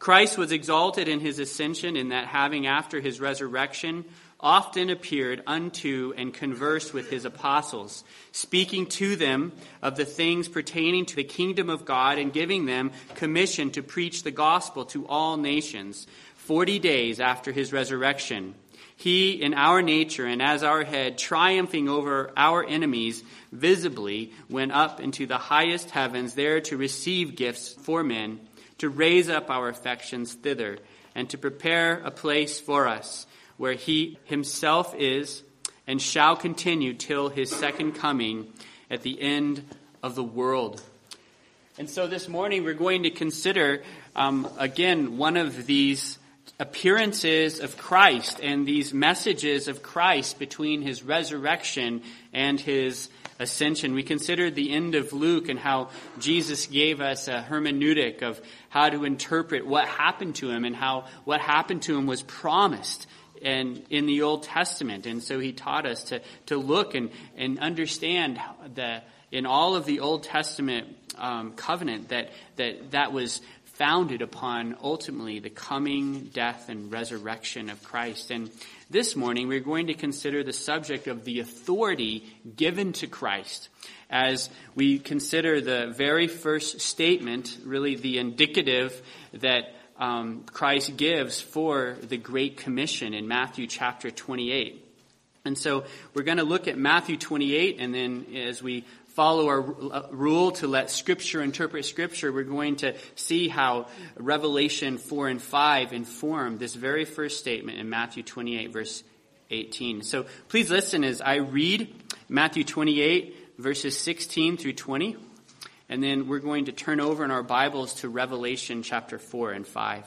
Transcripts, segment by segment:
Christ was exalted in his ascension, in that having after his resurrection often appeared unto and conversed with his apostles, speaking to them of the things pertaining to the kingdom of God, and giving them commission to preach the gospel to all nations, 40 days after his resurrection. He, in our nature and as our head, triumphing over our enemies, visibly went up into the highest heavens, there to receive gifts for men, to raise up our affections thither, and to prepare a place for us, where he himself is and shall continue till his second coming at the end of the world. And so this morning we're going to consider, again, one of these appearances of Christ and these messages of Christ between his resurrection and his ascension. We considered the end of Luke and how Jesus gave us a hermeneutic of how to interpret what happened to him, and how what happened to him was promised and in the Old Testament. And so he taught us to look and understand that in all of the Old Testament covenant that was founded upon ultimately the coming, death, and resurrection of Christ. And this morning we're going to consider the subject of the authority given to Christ as we consider the very first statement, really the indicative that Christ gives for the Great Commission in Matthew chapter 28. And so we're going to look at Matthew 28, and then as we follow our rule to let Scripture interpret Scripture, we're going to see how Revelation 4 and 5 inform this very first statement in Matthew 28, verse 18. So please listen as I read Matthew 28, verses 16 through 20. And then we're going to turn over in our Bibles to Revelation chapter 4 and 5.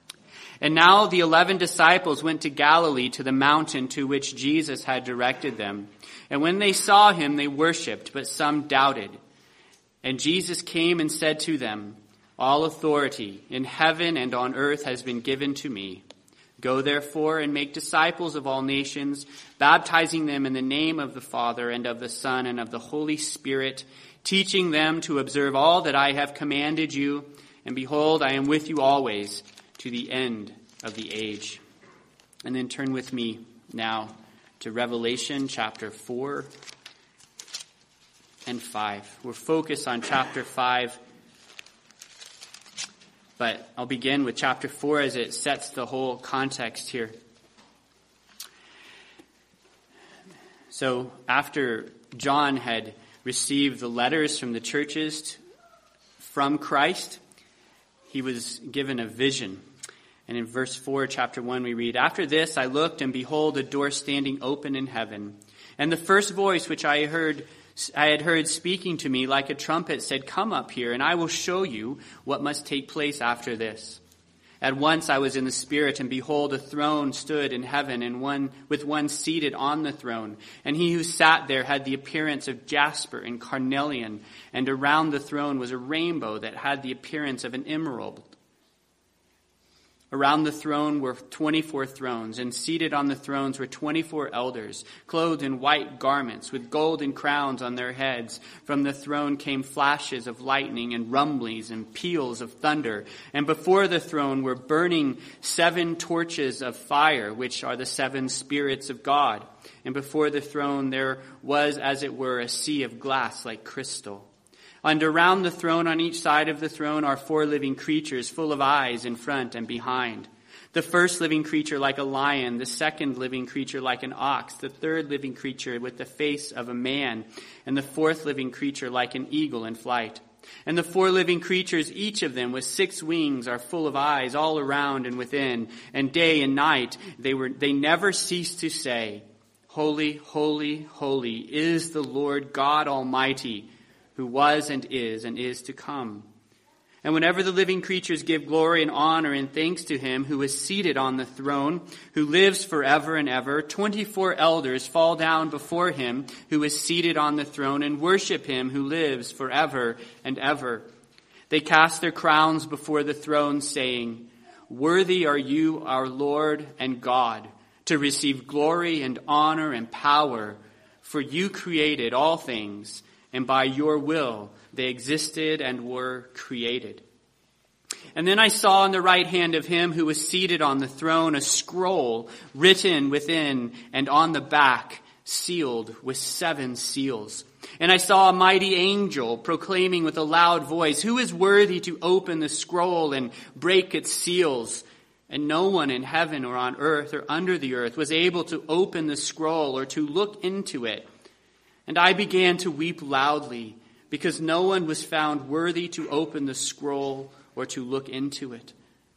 And now the 11 disciples went to Galilee, to the mountain to which Jesus had directed them. And when they saw him, they worshipped, but some doubted. And Jesus came and said to them, All authority in heaven and on earth has been given to me. Go therefore and make disciples of all nations, baptizing them in the name of the Father and of the Son and of the Holy Spirit, teaching them to observe all that I have commanded you. And behold, I am with you always to the end of the age. And then turn with me now to Revelation chapter 4 and 5. We're focused on chapter 5, but I'll begin with chapter 4 as it sets the whole context here. So after John had received the letters from the churches from Christ, he was given a vision. And in verse 4, chapter 1, we read, After this I looked, and behold, a door standing open in heaven. And the first voice which I had heard speaking to me like a trumpet said, Come up here, and I will show you what must take place after this. At once I was in the Spirit, and behold, a throne stood in heaven, and one seated on the throne. And he who sat there had the appearance of jasper and carnelian, and around the throne was a rainbow that had the appearance of an emerald. Around the throne were 24 thrones, and seated on the thrones were 24 elders, clothed in white garments, with golden crowns on their heads. From the throne came flashes of lightning and rumblings and peals of thunder. And before the throne were burning 7 torches of fire, which are the 7 spirits of God. And before the throne there was, as it were, a sea of glass like crystal. And around the throne, on each side of the throne, are 4 living creatures, full of eyes in front and behind. The first living creature like a lion, the second living creature like an ox, the third living creature with the face of a man, and the fourth living creature like an eagle in flight. And the 4 living creatures, each of them with 6 wings, are full of eyes all around and within. And day and night they never cease to say, Holy, holy, holy is the Lord God Almighty, who was and is to come. And whenever the living creatures give glory and honor and thanks to him who is seated on the throne, who lives forever and ever, 24 elders fall down before him who is seated on the throne and worship him who lives forever and ever. They cast their crowns before the throne, saying, Worthy are you, our Lord and God, to receive glory and honor and power, for you created all things, and by your will they existed and were created. And then I saw on the right hand of him who was seated on the throne a scroll written within and on the back, sealed with 7 seals. And I saw a mighty angel proclaiming with a loud voice, "Who is worthy to open the scroll and break its seals?" And no one in heaven or on earth or under the earth was able to open the scroll or to look into it. And I began to weep loudly, because no one was found worthy to open the scroll or to look into it.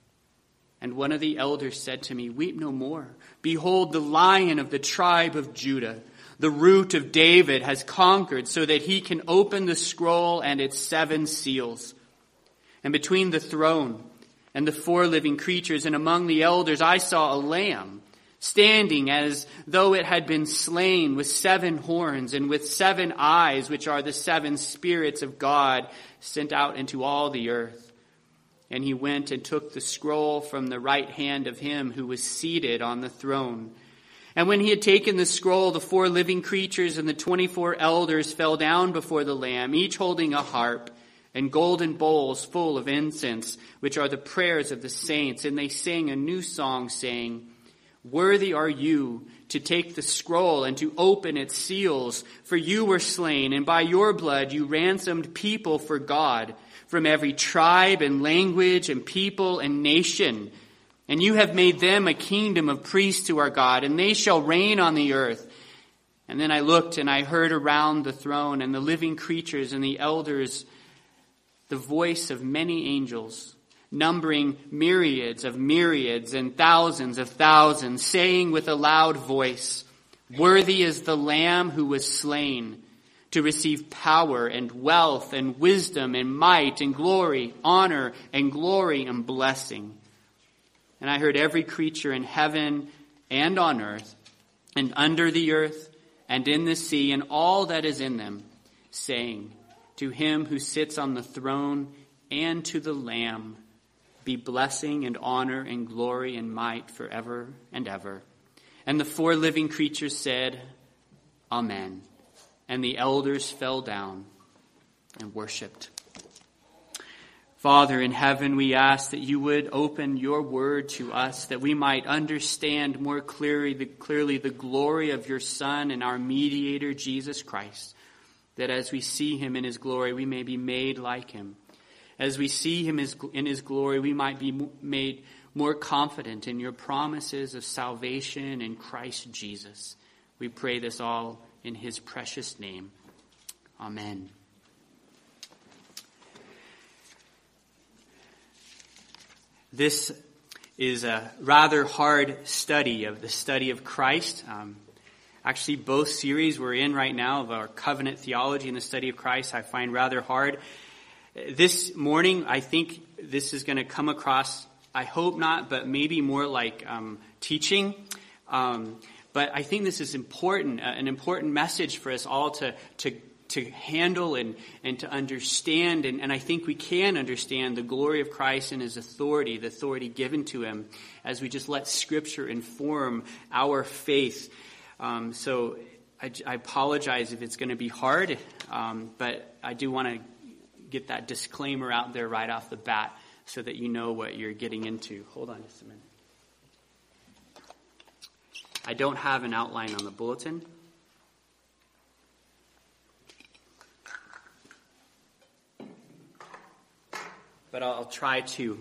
And one of the elders said to me, "Weep no more. Behold, the Lion of the tribe of Judah, the Root of David, has conquered so that he can open the scroll and its 7 seals." And between the throne and the 4 living creatures and among the elders, I saw a lamb standing as though it had been slain, with 7 horns and with 7 eyes, which are the 7 spirits of God sent out into all the earth. And he went and took the scroll from the right hand of him who was seated on the throne. And when he had taken the scroll, the 4 living creatures and the 24 elders fell down before the Lamb, each holding a harp and golden bowls full of incense, which are the prayers of the saints. And they sang a new song, saying, "Worthy are you to take the scroll and to open its seals, for you were slain, and by your blood you ransomed people for God from every tribe and language and people and nation. And you have made them a kingdom of priests to our God, and they shall reign on the earth." And then I looked, and I heard around the throne and the living creatures and the elders the voice of many angels, numbering myriads of myriads and thousands of thousands, saying with a loud voice, "Worthy is the Lamb who was slain to receive power and wealth and wisdom and might and glory, honor and glory and blessing." And I heard every creature in heaven and on earth and under the earth and in the sea and all that is in them, saying, "To him who sits on the throne and to the Lamb be blessing and honor and glory and might forever and ever." And the 4 living creatures said, "Amen." And the elders fell down and worshipped. Father in heaven, we ask that you would open your word to us, that we might understand more clearly the glory of your Son and our mediator, Jesus Christ, that as we see him in his glory, we may be made like him. As we see him in his glory, we might be made more confident in your promises of salvation in Christ Jesus. We pray this all in his precious name. Amen. This is a rather hard study of the study of Christ. Actually, both series we're in right now of our covenant theology and the study of Christ, I find rather hard. This morning, I think this is going to come across, I hope not, but maybe more like teaching. But I think this is important, an important message for us all to handle and to understand. And I think we can understand the glory of Christ and his authority, the authority given to him, as we just let Scripture inform our faith. So I apologize if it's going to be hard, but I do want to get that disclaimer out there right off the bat so that you know what you're getting into. Hold on just a minute. I don't have an outline on the bulletin. But I'll try to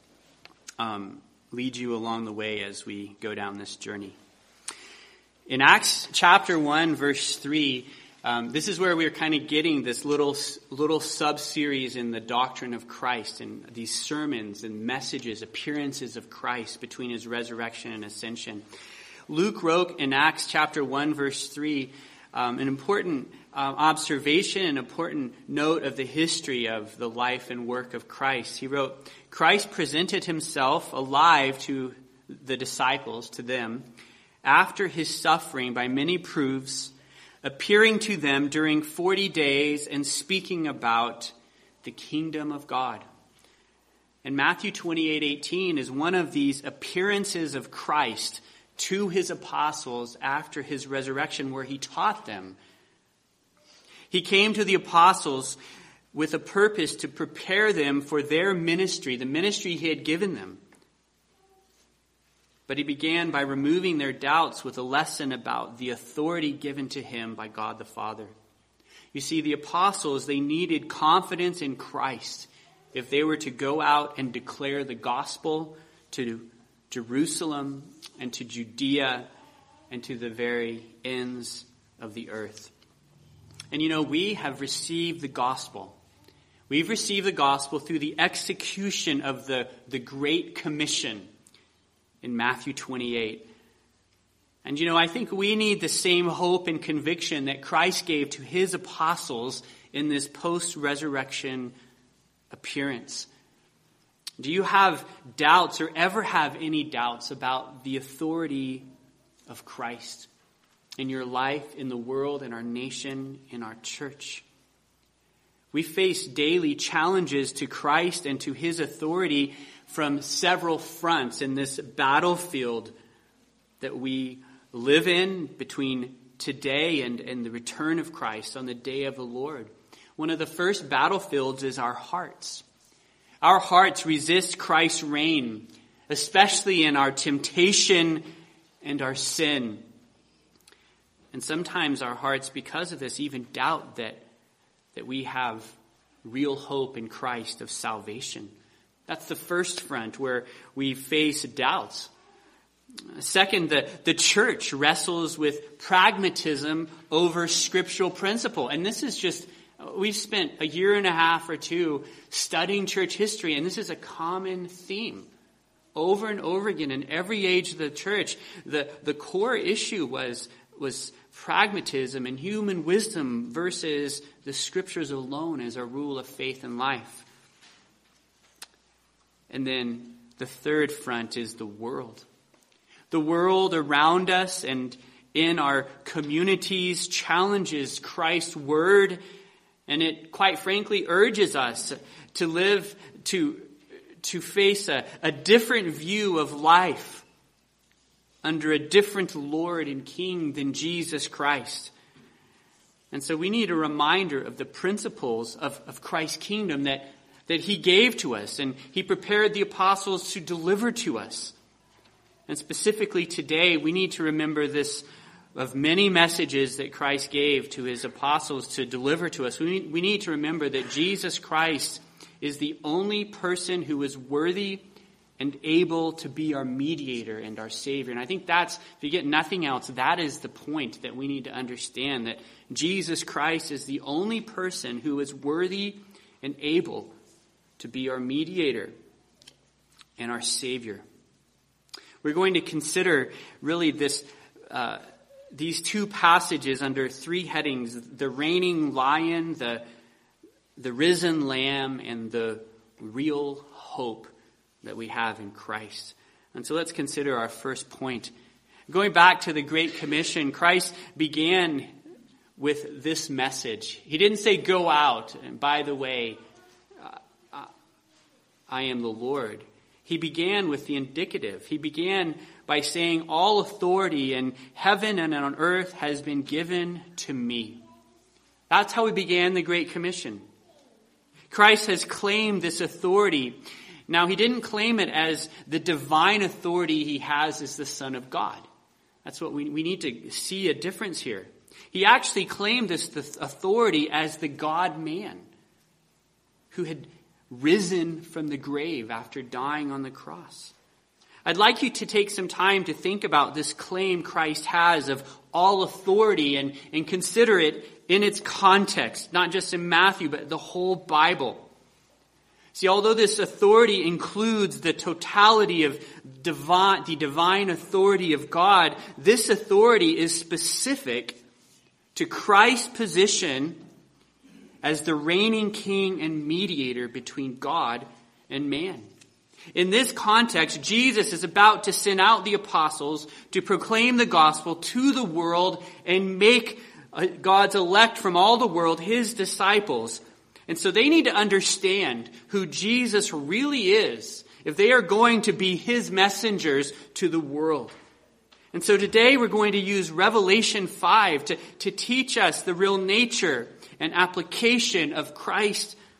lead you along the way as we go down this journey. In Acts chapter 1, verse 3, this is where we're kind of getting this little sub-series in the doctrine of Christ and these sermons and messages, appearances of Christ between his resurrection and ascension. Luke wrote in Acts chapter 1, verse 3, an important observation, an important note of the history of the life and work of Christ. He wrote, "Christ presented himself alive to the disciples, to them, after his suffering by many proofs, appearing to them during 40 days and speaking about the kingdom of God." And Matthew 28:18 is one of these appearances of Christ to his apostles after his resurrection, where he taught them. He came to the apostles with a purpose to prepare them for their ministry, the ministry he had given them. But he began by removing their doubts with a lesson about the authority given to him by God the Father. You see, the apostles, they needed confidence in Christ if they were to go out and declare the gospel to Jerusalem and to Judea and to the very ends of the earth. And you know, we have received the gospel. We've received the gospel through the execution of the Great Commission in Matthew 28. And you know, I think we need the same hope and conviction that Christ gave to his apostles in this post-resurrection appearance. Do you have doubts or ever have any doubts about the authority of Christ in your life, in the world, in our nation, in our church? We face daily challenges to Christ and to his authority from several fronts in this battlefield that we live in between today and the return of Christ on the day of the Lord. One of the first battlefields is our hearts. Our hearts resist Christ's reign, especially in our temptation and our sin. And sometimes our hearts, because of this, even doubt that we have real hope in Christ of salvation. That's the first front where we face doubts. Second, the church wrestles with pragmatism over scriptural principle. And this is just, we've spent a year and a half or two studying church history, and this is a common theme. Over and over again in every age of the church, the core issue was pragmatism and human wisdom versus the scriptures alone as a rule of faith and life. And then the third front is the world. The world around us and in our communities challenges Christ's word, and it quite frankly urges us to live, to face a different view of life under a different Lord and King than Jesus Christ. And so we need a reminder of the principles of Christ's kingdom that he gave to us and he prepared the apostles to deliver to us. And specifically today, we need to remember this of many messages that Christ gave to his apostles to deliver to us. We need to remember that Jesus Christ is the only person who is worthy and able to be our mediator and our Savior. And I think that's, if you get nothing else, that is the point that we need to understand, that Jesus Christ is the only person who is worthy and able to be our mediator and our Savior. We're going to consider really these two passages under three headings: the reigning lion, the risen lamb, and the real hope that we have in Christ. And so let's consider our first point. Going back to the Great Commission, Christ began with this message. He didn't say, go out, and by the way, I am the Lord. He began with the indicative. He began by saying, all authority in heaven and on earth has been given to me. That's how he began the Great Commission. Christ has claimed this authority. Now, he didn't claim it as the divine authority he has as the Son of God. That's what we need to see a difference here. He actually claimed this authority as the God-man who had risen from the grave after dying on the cross. I'd like you to take some time to think about this claim Christ has of all authority and consider it in its context, not just in Matthew, but the whole Bible. See, although this authority includes the totality of the divine authority of God, this authority is specific to Christ's position as the reigning king and mediator between God and man. In this context, Jesus is about to send out the apostles to proclaim the gospel to the world and make God's elect from all the world his disciples. And so they need to understand who Jesus really is if they are going to be his messengers to the world. And so today we're going to use Revelation 5 to teach us the real nature and application of Christ's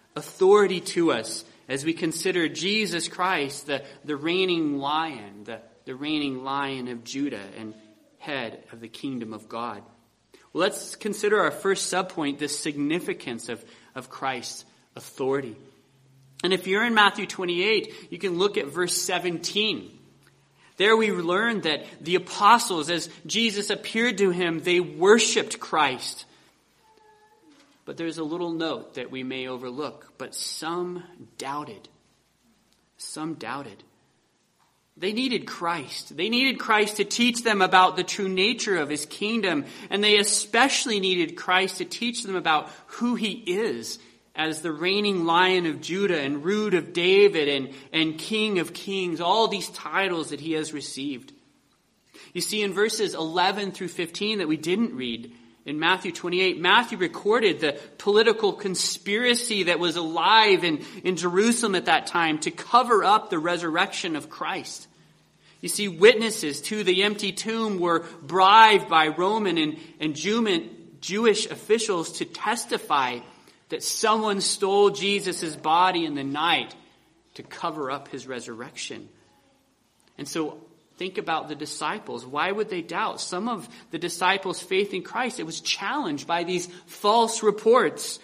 authority to us as we consider Jesus Christ, the reigning lion, the reigning lion of Judah and head of the kingdom of God. Well, let's consider our first subpoint, the significance of Christ's authority. And if you're in Matthew 28, you can look at verse 17. There we learn that the apostles, as Jesus appeared to him, they worshiped Christ. But there's a little note that we may overlook. But some doubted. Some doubted. They needed Christ. They needed Christ to teach them about the true nature of his kingdom. And they especially needed Christ to teach them about who he is as the reigning lion of Judah and root of David and King of Kings. All these titles that he has received. You see, in verses 11 through 15 that we didn't read, in Matthew 28, Matthew recorded the political conspiracy that was alive in Jerusalem at that time to cover up the resurrection of Christ. You see, witnesses to the empty tomb were bribed by Roman and Jewish officials to testify that someone stole Jesus' body in the night to cover up his resurrection. And so think about the disciples. Why would they doubt? Some of the disciples' faith in Christ, it was challenged by these false reports.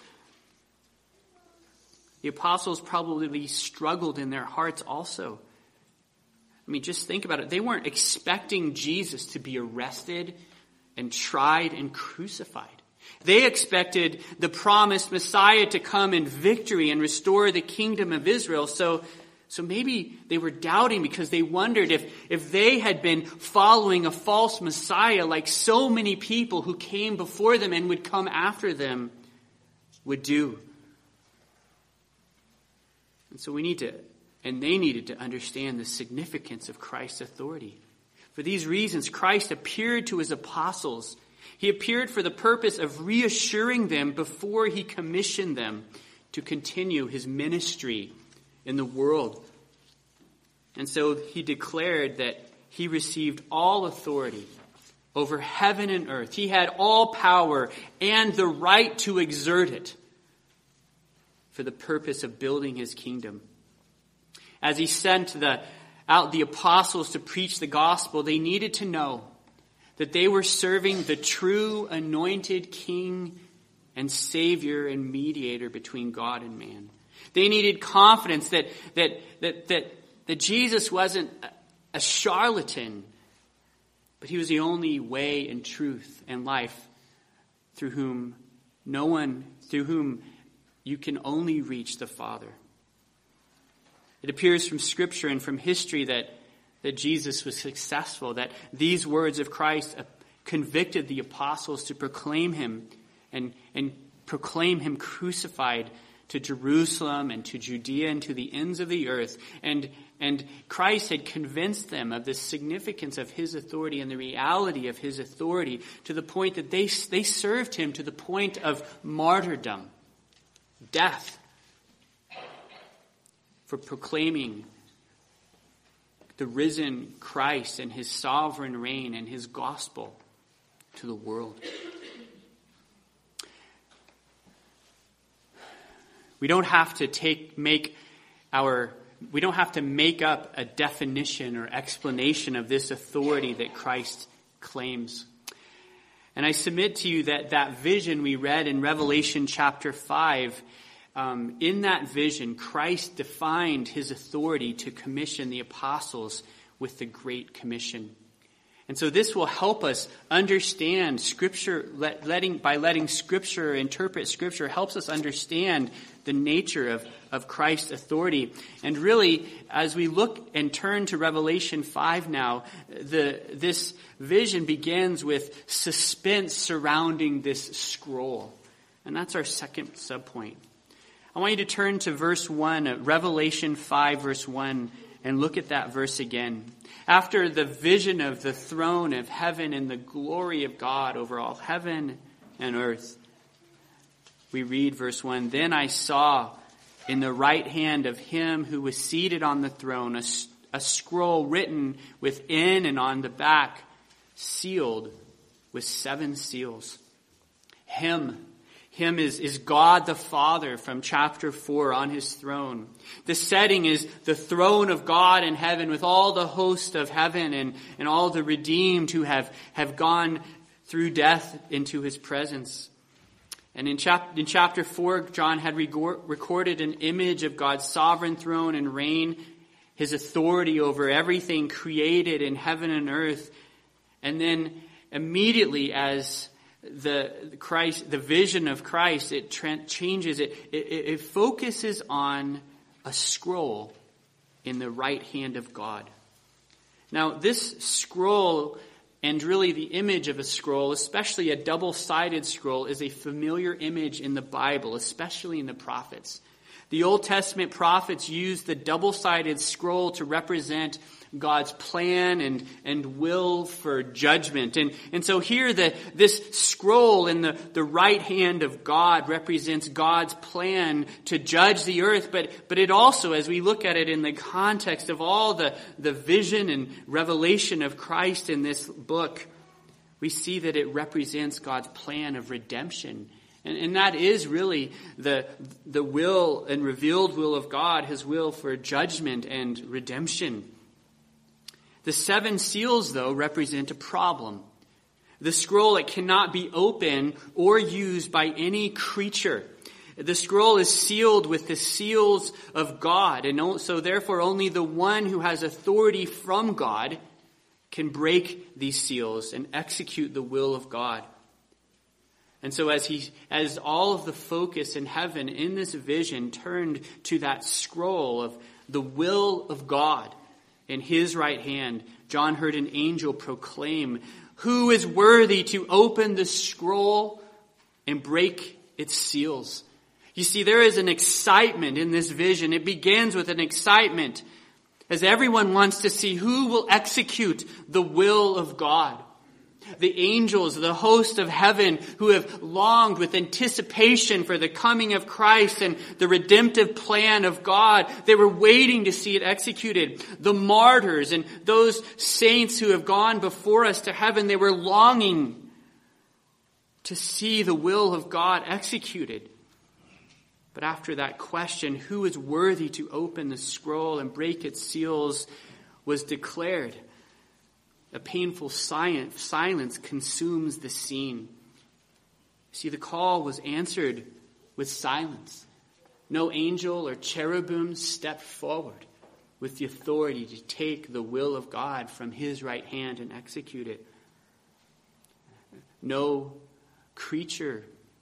The apostles probably struggled in their hearts also. I mean, just think about it. They weren't expecting Jesus to be arrested and tried and crucified. They expected the promised Messiah to come in victory and restore the kingdom of Israel. So maybe they were doubting because they wondered if they had been following a false Messiah like so many people who came before them and would come after them would do. And so they needed to understand the significance of Christ's authority. For these reasons, Christ appeared to his apostles. He appeared for the purpose of reassuring them before he commissioned them to continue his ministry in the world. And so he declared that he received all authority over heaven and earth. He had all power and the right to exert it for the purpose of building his kingdom. As he sent out the apostles to preach the gospel, they needed to know that they were serving the true anointed King and Savior and mediator between God and man. They needed confidence that Jesus wasn't a charlatan, but he was the only way and truth and life through whom you can only reach the Father. It appears from Scripture and from history that Jesus was successful, that these words of Christ convicted the apostles to proclaim him and proclaim him crucified to Jerusalem and to Judea and to the ends of the earth. And Christ had convinced them of the significance of his authority and the reality of his authority to the point that they served him to the point of martyrdom, death, for proclaiming the risen Christ and his sovereign reign and his gospel to the world. We don't have to make up a definition or explanation of this authority that Christ claims. And I submit to you that vision we read in Revelation chapter 5, in that vision, Christ defined his authority to commission the apostles with the Great Commission. And so this will help us understand Scripture, by letting Scripture interpret Scripture, helps us understand the nature of Christ's authority. And really, as we look and turn to Revelation 5 now, this vision begins with suspense surrounding this scroll. And that's our second subpoint. I want you to turn to verse 1, Revelation 5, verse 1, and look at that verse again. After the vision of the throne of heaven and the glory of God over all heaven and earth, we read verse 1, Then I saw in the right hand of him who was seated on the throne a scroll written within and on the back, sealed with 7 seals. Him Him is God the Father from chapter 4 on his throne. The setting is the throne of God in heaven with all the host of heaven and all the redeemed who have gone through death into his presence. And in chapter 4, John had recorded an image of God's sovereign throne and reign, his authority over everything created in heaven and earth. And then immediately as the vision of Christ, it changes. It focuses on a scroll in the right hand of God. Now, this scroll, and really the image of a scroll, especially a double-sided scroll, is a familiar image in the Bible, especially in the prophets. The Old Testament prophets used the double-sided scroll to represent God's plan and will for judgment. And so here this scroll in the right hand of God represents God's plan to judge the earth. But it also, as we look at it in the context of all the vision and revelation of Christ in this book, we see that it represents God's plan of redemption. And that is really the will and revealed will of God, his will for judgment and redemption. The 7 seals, though, represent a problem. The scroll, it cannot be opened or used by any creature. The scroll is sealed with the seals of God, and so therefore only the one who has authority from God can break these seals and execute the will of God. And so as all of the focus in heaven in this vision turned to that scroll of the will of God in his right hand, John heard an angel proclaim, "Who is worthy to open the scroll and break its seals?" You see, there is an excitement in this vision. It begins with an excitement as everyone wants to see who will execute the will of God. The angels, the host of heaven who have longed with anticipation for the coming of Christ and the redemptive plan of God, they were waiting to see it executed. The martyrs and those saints who have gone before us to heaven, they were longing to see the will of God executed. But after that question, who is worthy to open the scroll and break its seals, was declared, a painful silence consumes the scene. See, the call was answered with silence. No angel or cherubim stepped forward with the authority to take the will of God from his right hand and execute it. No creature,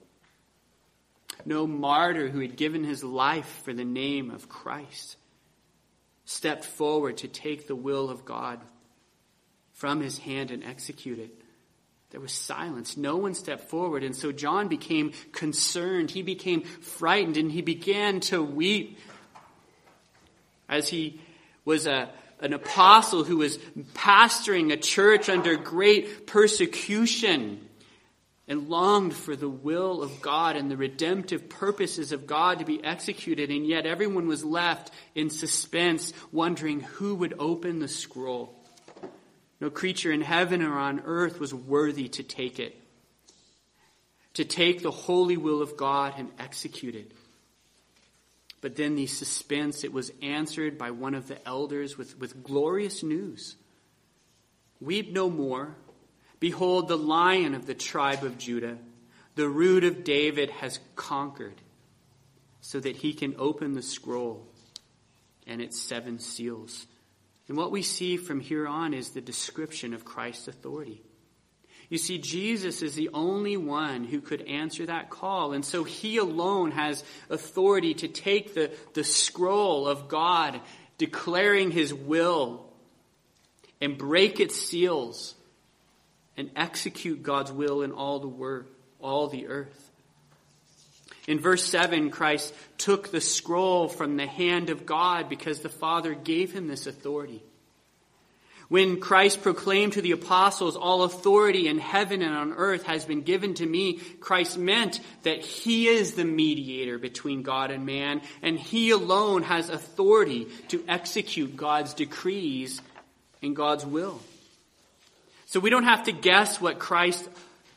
no martyr who had given his life for the name of Christ stepped forward to take the will of God from his hand and execute it. There was silence. No one stepped forward. And so John became concerned. He became frightened and he began to weep as he was an apostle who was pastoring a church under great persecution and longed for the will of God and the redemptive purposes of God to be executed. And yet everyone was left in suspense, wondering who would open the scroll. No creature in heaven or on earth was worthy to take it, to take the holy will of God and execute it. But then the suspense, it was answered by one of the elders with glorious news. Weep no more. Behold, the Lion of the tribe of Judah, the Root of David, has conquered, so that he can open the scroll and its 7 seals. And what we see from here on is the description of Christ's authority. You see, Jesus is the only one who could answer that call. And so he alone has authority to take the scroll of God, declaring his will, and break its seals, and execute God's will in all the earth. In verse 7, Christ took the scroll from the hand of God because the Father gave him this authority. When Christ proclaimed to the apostles, "All authority in heaven and on earth has been given to me," Christ meant that he is the mediator between God and man, and he alone has authority to execute God's decrees and God's will. So we don't have to guess what Christ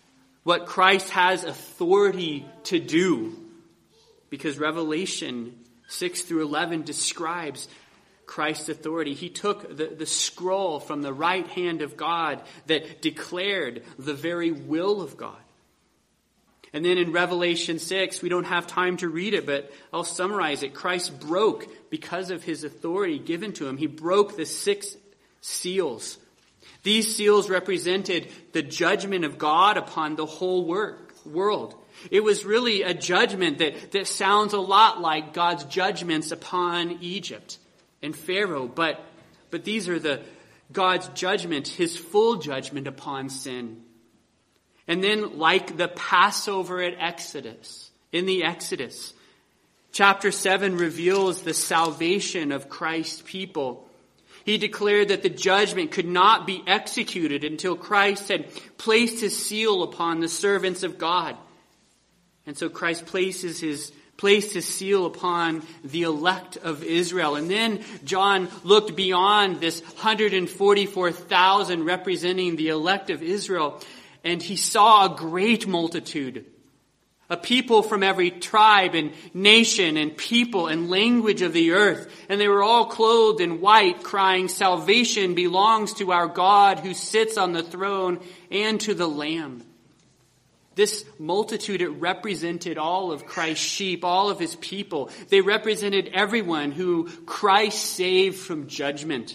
what Christ has authority to do, because Revelation 6 through 11 describes Christ's authority. He took the scroll from the right hand of God that declared the very will of God. And then in Revelation 6, we don't have time to read it, but I'll summarize it. Christ broke, because of his authority given to him, he broke the 6 seals. These seals represented the judgment of God upon the whole world. It was really a judgment that sounds a lot like God's judgments upon Egypt and Pharaoh, but these are God's judgment, his full judgment upon sin. And then, like the Passover in the Exodus, chapter 7 reveals the salvation of Christ's people. He declared that the judgment could not be executed until Christ had placed his seal upon the servants of God. And so Christ placed his seal upon the elect of Israel. And then John looked beyond this 144,000 representing the elect of Israel, and he saw a great multitude, a people from every tribe and nation and people and language of the earth. And they were all clothed in white, crying, "Salvation belongs to our God who sits on the throne and to the Lamb." This multitude, it represented all of Christ's sheep, all of his people. They represented everyone who Christ saved from judgment.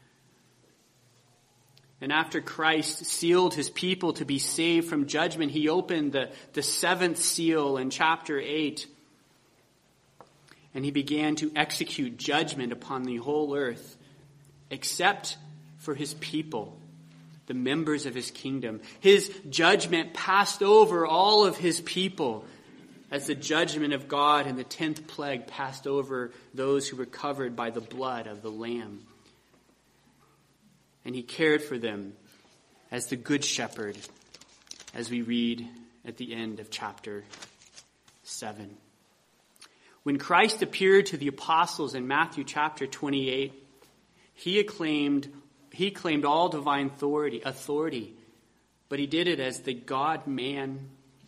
And after Christ sealed his people to be saved from judgment, he opened the 7th seal in chapter 8. And he began to execute judgment upon the whole earth, except for his people, the members of his kingdom. His judgment passed over all of his people, as the judgment of God in the 10th plague passed over those who were covered by the blood of the Lamb. And he cared for them as the good shepherd, as we read at the end of chapter 7. When Christ appeared to the apostles in Matthew chapter 28, he claimed all divine authority, but he did it as the God-man,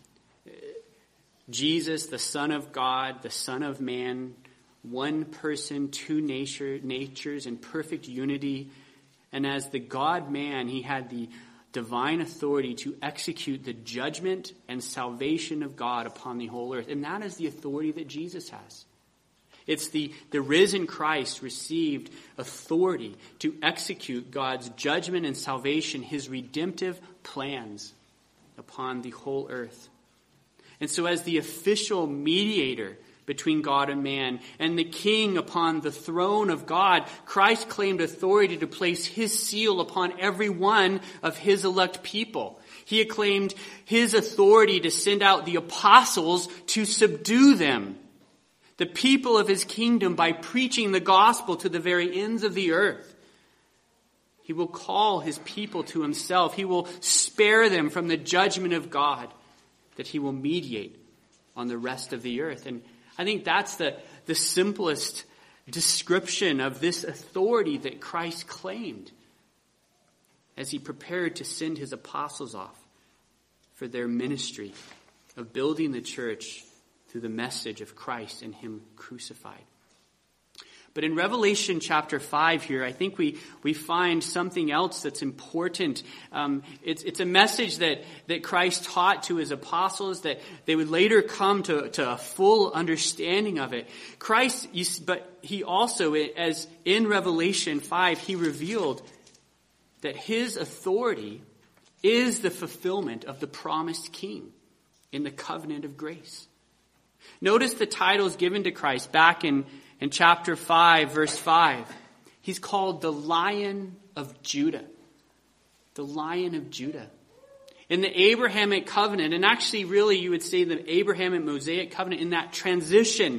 Jesus, the Son of God, the Son of Man, one person, two natures in perfect unity. And as the God-man, he had the divine authority to execute the judgment and salvation of God upon the whole earth. And that is the authority that Jesus has. It's the risen Christ received authority to execute God's judgment and salvation, his redemptive plans upon the whole earth. And so as the official mediator between God and man, and the king upon the throne of God, Christ claimed authority to place his seal upon every one of his elect people. He acclaimed his authority to send out the apostles to subdue them, the people of his kingdom, by preaching the gospel to the very ends of the earth. He will call his people to himself. He will spare them from the judgment of God, that he will mediate on the rest of the earth. And I think that's the simplest description of this authority that Christ claimed as he prepared to send his apostles off for their ministry of building the church through the message of Christ and him crucified. But in Revelation chapter 5 here, I think we find something else that's important. It's a message that Christ taught to his apostles, that they would later come to a full understanding of it. But he also, as in Revelation 5, he revealed that his authority is the fulfillment of the promised king in the covenant of grace. Notice the titles given to Christ back in chapter 5, verse 5. He's called the Lion of Judah. The Lion of Judah. In the Abrahamic covenant, and actually really you would say the Abrahamic Mosaic covenant, in that transition,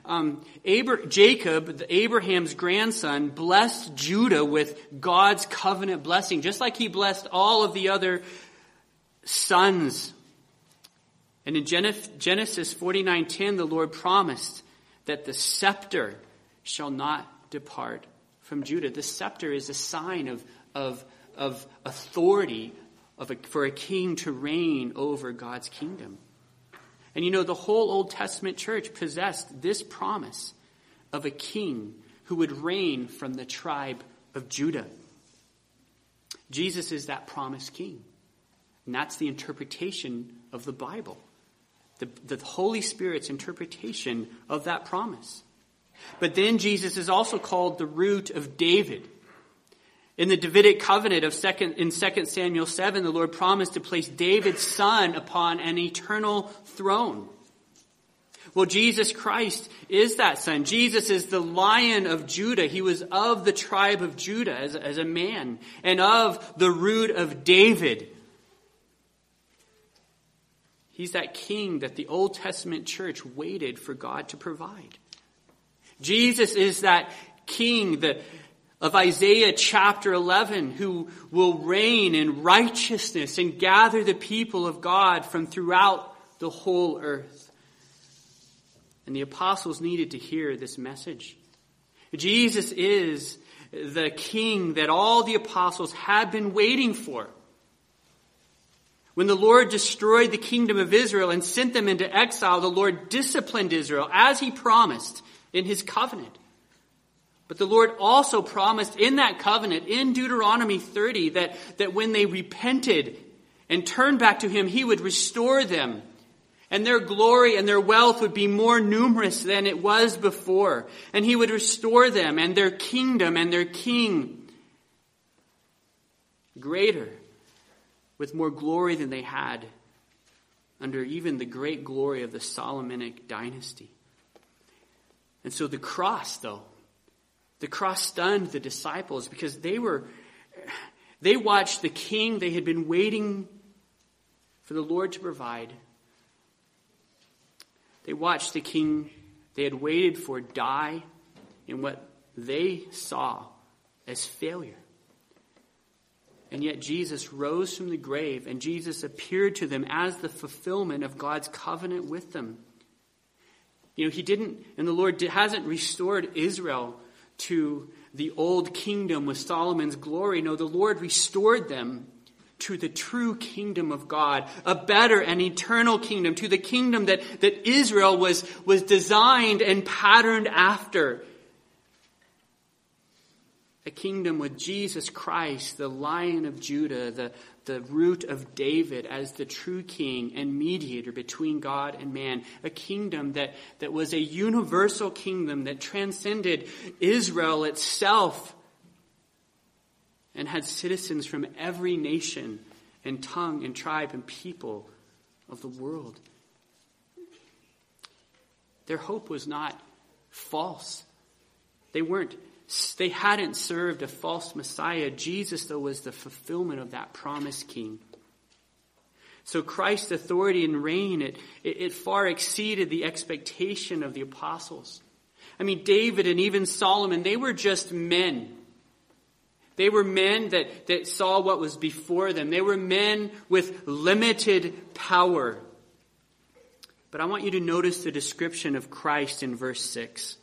Jacob, Abraham's grandson, blessed Judah with God's covenant blessing, just like he blessed all of the other sons. And in Genesis 49:10, the Lord promised that the scepter shall not depart from Judah. The scepter is a sign of authority for a king to reign over God's kingdom. And the whole Old Testament church possessed this promise of a king who would reign from the tribe of Judah. Jesus is that promised king. And that's the interpretation of the Bible. The Holy Spirit's interpretation of that promise. But then Jesus is also called the root of David. In the Davidic covenant in 2 Samuel 7, the Lord promised to place David's son upon an eternal throne. Well, Jesus Christ is that son. Jesus is the Lion of Judah. He was of the tribe of Judah as a man, and of the root of David. He's that king that the Old Testament church waited for God to provide. Jesus is that king of Isaiah chapter 11, who will reign in righteousness and gather the people of God from throughout the whole earth. And the apostles needed to hear this message. Jesus is the king that all the apostles had been waiting for. When the Lord destroyed the kingdom of Israel and sent them into exile, the Lord disciplined Israel as he promised in his covenant. But the Lord also promised in that covenant, in Deuteronomy 30, that when they repented and turned back to him, he would restore them. And their glory and their wealth would be more numerous than it was before. And he would restore them and their kingdom and their king greater, with more glory than they had under even the great glory of the Solomonic dynasty. And so the cross stunned the disciples because they watched the king they had been waiting for the Lord to provide. They watched the king they had waited for die in what they saw as failure. And yet Jesus rose from the grave, and Jesus appeared to them as the fulfillment of God's covenant with them. He didn't, and the Lord hasn't restored Israel to the old kingdom with Solomon's glory. No, the Lord restored them to the true kingdom of God, a better and eternal kingdom, to the kingdom that Israel was designed and patterned after. A kingdom with Jesus Christ, the Lion of Judah, the root of David as the true king and mediator between God and man. A kingdom that was a universal kingdom that transcended Israel itself and had citizens from every nation and tongue and tribe and people of the world. Their hope was not false. They hadn't served a false Messiah. Jesus, though, was the fulfillment of that promised king. So Christ's authority and reign, it far exceeded the expectation of the apostles. I mean, David and even Solomon, they were just men. They were men that saw what was before them. They were men with limited power. But I want you to notice the description of Christ in verse 6.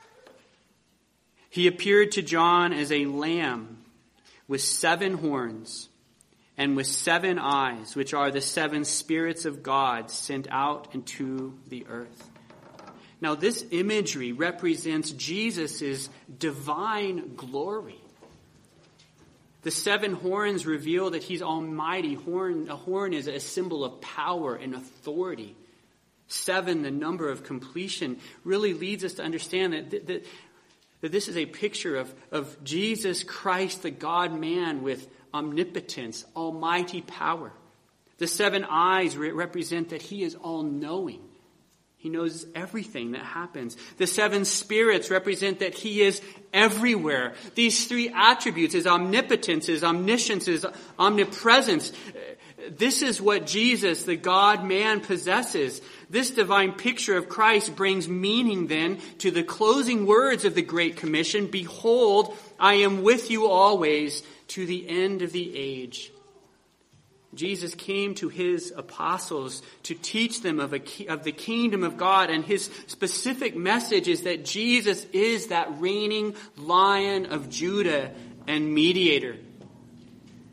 He appeared to John as a lamb with 7 horns and with 7 eyes, which are the 7 spirits of God sent out into the earth. Now, this imagery represents Jesus' divine glory. The 7 horns reveal that he's almighty. A horn is a symbol of power and authority. 7, the number of completion, really leads us to understand that this is a picture of Jesus Christ, the God-man with omnipotence, almighty power. The 7 eyes represent that he is all-knowing. He knows everything that happens. The 7 spirits represent that he is everywhere. These 3 attributes, his omnipotence, his omniscience, his omnipresence, this is what Jesus, the God-man, possesses. This divine picture of Christ brings meaning then to the closing words of the Great Commission. Behold, I am with you always to the end of the age. Jesus came to his apostles to teach them of the kingdom of God, and his specific message is that Jesus is that reigning Lion of Judah and mediator.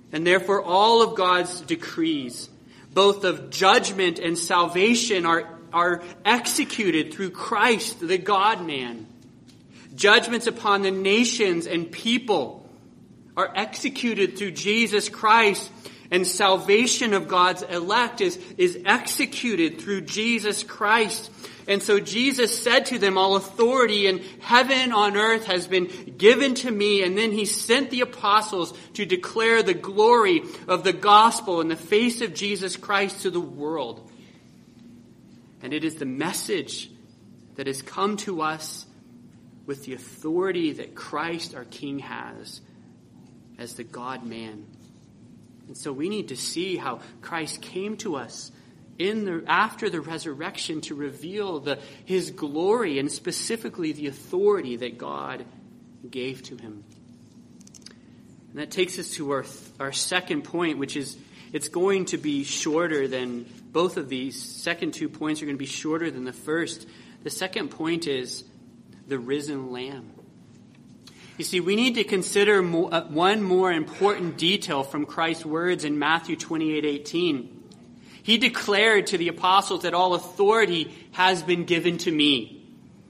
And therefore all of God's decrees, both of judgment and salvation, are executed through Christ, the God-man. Judgments upon the nations and people are executed through Jesus Christ, and salvation of God's elect is executed through Jesus Christ. And so Jesus said to them, all authority in heaven and on earth has been given to me. And then he sent the apostles to declare the glory of the gospel in the face of Jesus Christ to the world. And it is the message that has come to us with the authority that Christ our King has as the God-man. And so we need to see how Christ came to us after the resurrection to reveal his glory and specifically the authority that God gave to him. And that takes us to our second point, which is it's going to be shorter than both of these. Second 2 points are going to be shorter than the first. The second point is the risen Lamb. You see, we need to consider one more important detail from Christ's words in Matthew 28:18. He declared to the apostles that all authority has been given to me.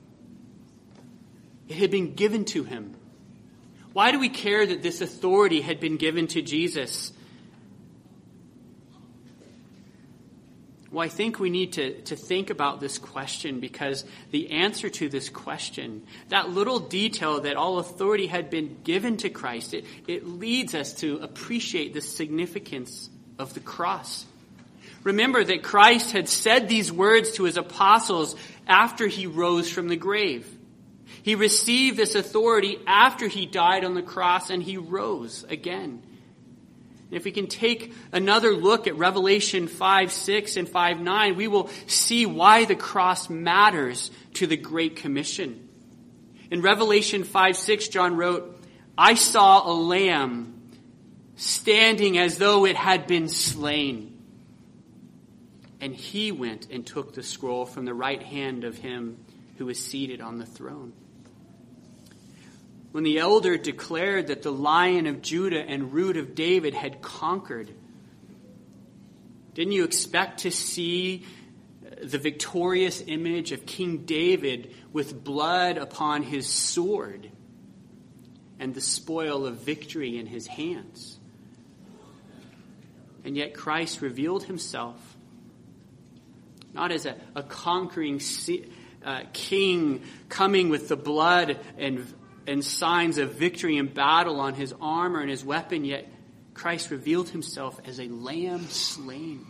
It had been given to him. Why do we care that this authority had been given to Jesus? Well, I think we need to think about this question, because the answer to this question, that little detail that all authority had been given to Christ, it leads us to appreciate the significance of the cross. Remember that Christ had said these words to his apostles after he rose from the grave. He received this authority after he died on the cross and he rose again. And if we can take another look at Revelation 5:6 and 5:9, we will see why the cross matters to the Great Commission. In Revelation 5:6, John wrote, I saw a lamb standing as though it had been slain. And he went and took the scroll from the right hand of him who was seated on the throne. When the elder declared that the Lion of Judah and Root of David had conquered, didn't you expect to see the victorious image of King David with blood upon his sword and the spoil of victory in his hands? And yet Christ revealed himself not as a conquering king coming with the blood and signs of victory and battle on his armor and his weapon, yet Christ revealed himself as a lamb slain.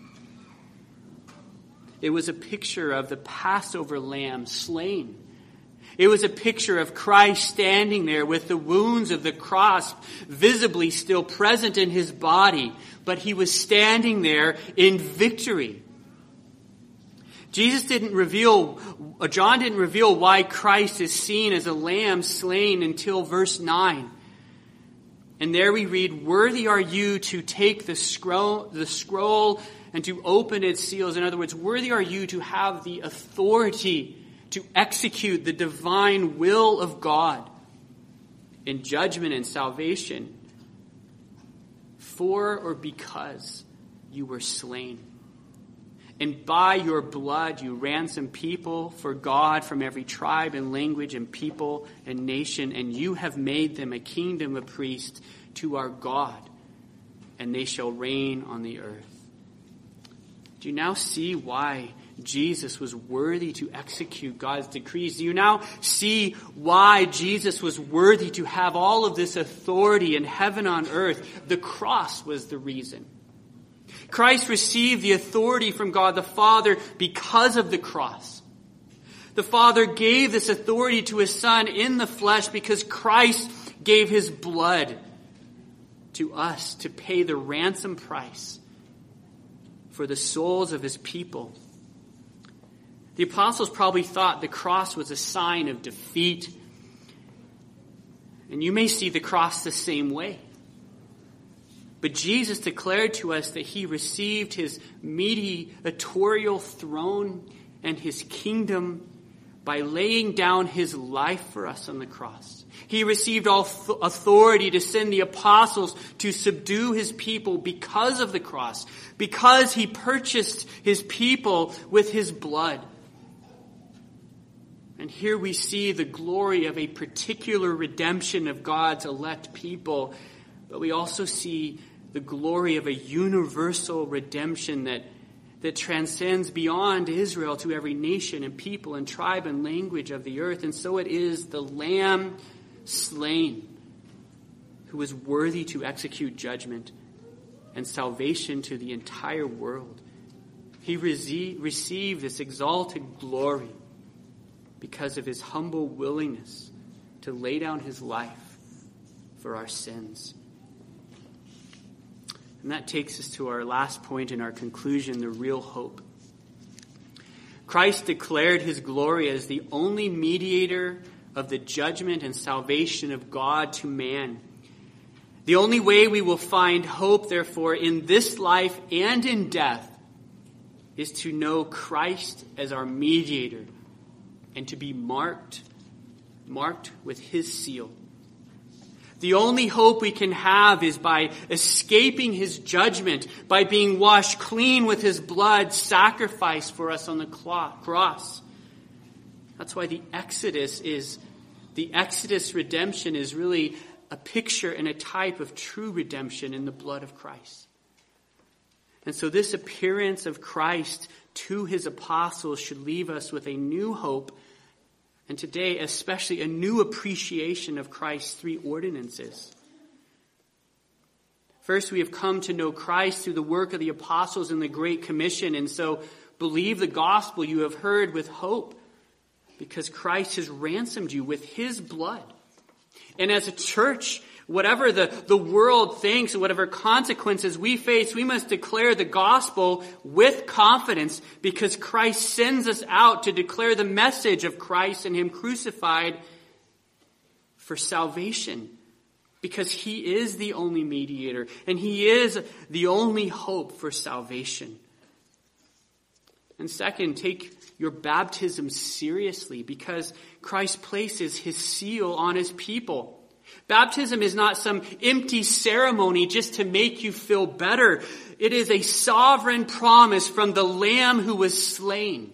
It was a picture of the Passover lamb slain. It was a picture of Christ standing there with the wounds of the cross visibly still present in his body, but he was standing there in victory. John didn't reveal why Christ is seen as a lamb slain until verse 9. And there we read, worthy are you to take the scroll and to open its seals. In other words, worthy are you to have the authority to execute the divine will of God in judgment and salvation for or because you were slain. And by your blood you ransomed people for God from every tribe and language and people and nation, and you have made them a kingdom of priests to our God, and they shall reign on the earth. Do you now see why Jesus was worthy to execute God's decrees? Do you now see why Jesus was worthy to have all of this authority in heaven on earth? The cross was the reason. Christ received the authority from God the Father because of the cross. The Father gave this authority to his Son in the flesh because Christ gave his blood to us to pay the ransom price for the souls of his people. The apostles probably thought the cross was a sign of defeat. And you may see the cross the same way. But Jesus declared to us that he received his mediatorial throne and his kingdom by laying down his life for us on the cross. He received all authority to send the apostles to subdue his people because of the cross, because he purchased his people with his blood. And here we see the glory of a particular redemption of God's elect people, but we also see the glory of a universal redemption that transcends beyond Israel to every nation and people and tribe and language of the earth. And so it is the Lamb slain who is worthy to execute judgment and salvation to the entire world. He received this exalted glory because of his humble willingness to lay down his life for our sins. And that takes us to our last point in our conclusion, the real hope. Christ declared his glory as the only mediator of the judgment and salvation of God to man. The only way we will find hope, therefore, in this life and in death is to know Christ as our mediator and to be marked with his seal. The only hope we can have is by escaping his judgment, by being washed clean with his blood sacrificed for us on the cross. That's why the Exodus redemption is really a picture and a type of true redemption in the blood of Christ. And so this appearance of Christ to his apostles should leave us with a new hope, and today, especially, a new appreciation of Christ's three ordinances. First, we have come to know Christ through the work of the apostles in the Great Commission, and so believe the gospel you have heard with hope, because Christ has ransomed you with his blood. And as a church, whatever the world thinks and whatever consequences we face, we must declare the gospel with confidence because Christ sends us out to declare the message of Christ and him crucified for salvation. Because he is the only mediator and he is the only hope for salvation. And second, take your baptism seriously because Christ places his seal on his people. Baptism is not some empty ceremony just to make you feel better. It is a sovereign promise from the Lamb who was slain.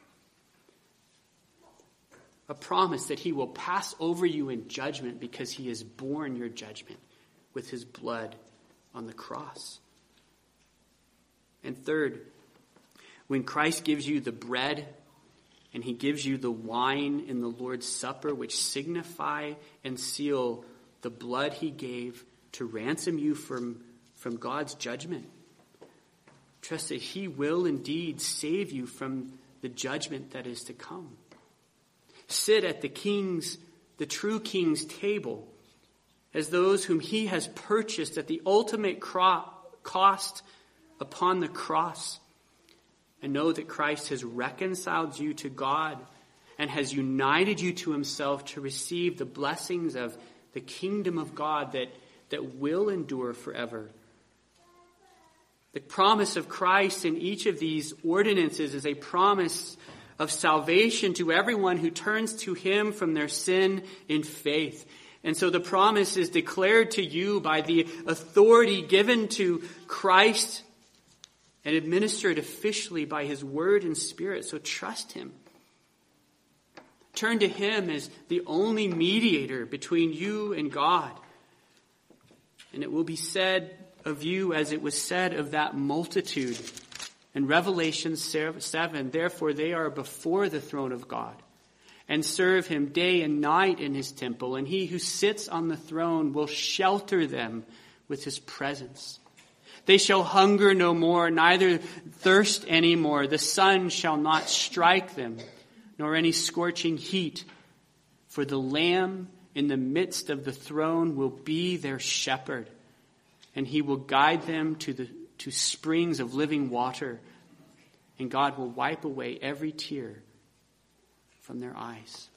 A promise that he will pass over you in judgment because he has borne your judgment with his blood on the cross. And third, when Christ gives you the bread and he gives you the wine in the Lord's Supper, which signify and seal the blood he gave to ransom you from God's judgment, trust that he will indeed save you from the judgment that is to come. Sit at the true king's table as those whom he has purchased at the ultimate cost upon the cross. And know that Christ has reconciled you to God and has united you to himself to receive the blessings of the kingdom of God that will endure forever. The promise of Christ in each of these ordinances is a promise of salvation to everyone who turns to him from their sin in faith. And so the promise is declared to you by the authority given to Christ and administered officially by his word and spirit. So trust him. Turn to him as the only mediator between you and God. And it will be said of you as it was said of that multitude in Revelation 7, therefore they are before the throne of God and serve him day and night in his temple. And he who sits on the throne will shelter them with his presence. They shall hunger no more, neither thirst any more. The sun shall not strike them, nor any scorching heat. For the Lamb in the midst of the throne will be their shepherd, and he will guide them to springs of living water, and God will wipe away every tear from their eyes.